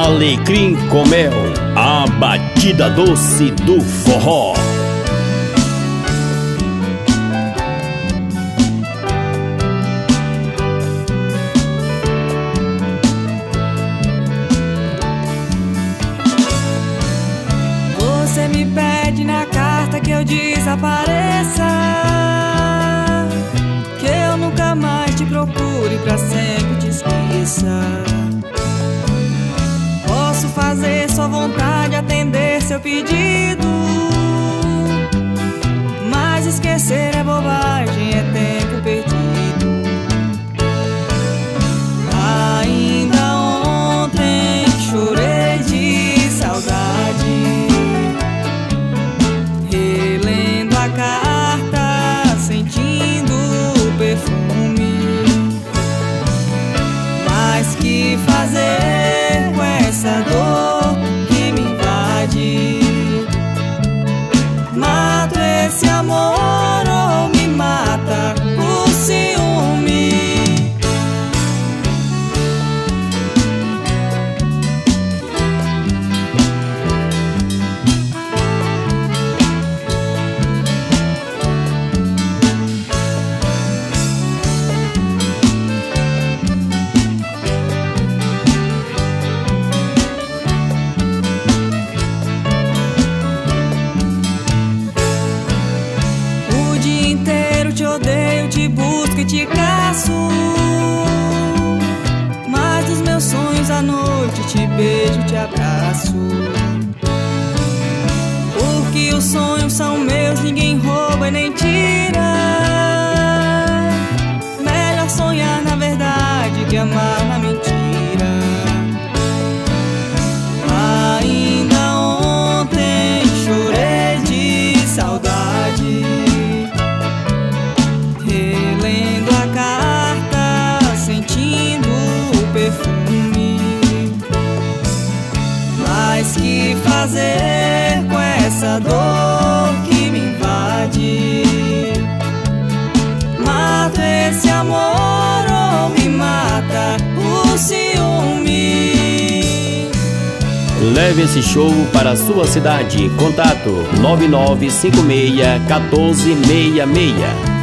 Alecrim com mel, a batida doce do forró. Você me pede na carta que eu desapareça, que eu nunca mais te procure, pra sempre te esqueça. Posso fazer sua vontade, atender seu pedido, mas esquecer é bobagem, é tempo perdido. Ainda ontem chorei de saudade, relendo a carta, sentindo o perfume. Mas que fazer com essa dor que me invade? Mato esse amor ou me mata o ciúme? Te odeio, te busco e te caço, mas dos meus sonhos à noite te beijo, te abraço. Porque os sonhos são meus, ninguém rouba e nem tira. Melhor sonhar na verdade que amar na mentira. Ainda ontem chorei de saudade, relendo a carta, sentindo o perfume. Mas que fazer com essa dor que me invade? Mato esse amor ou me mata o ciúme? Leve esse show para a sua cidade. Contato 9956-1466.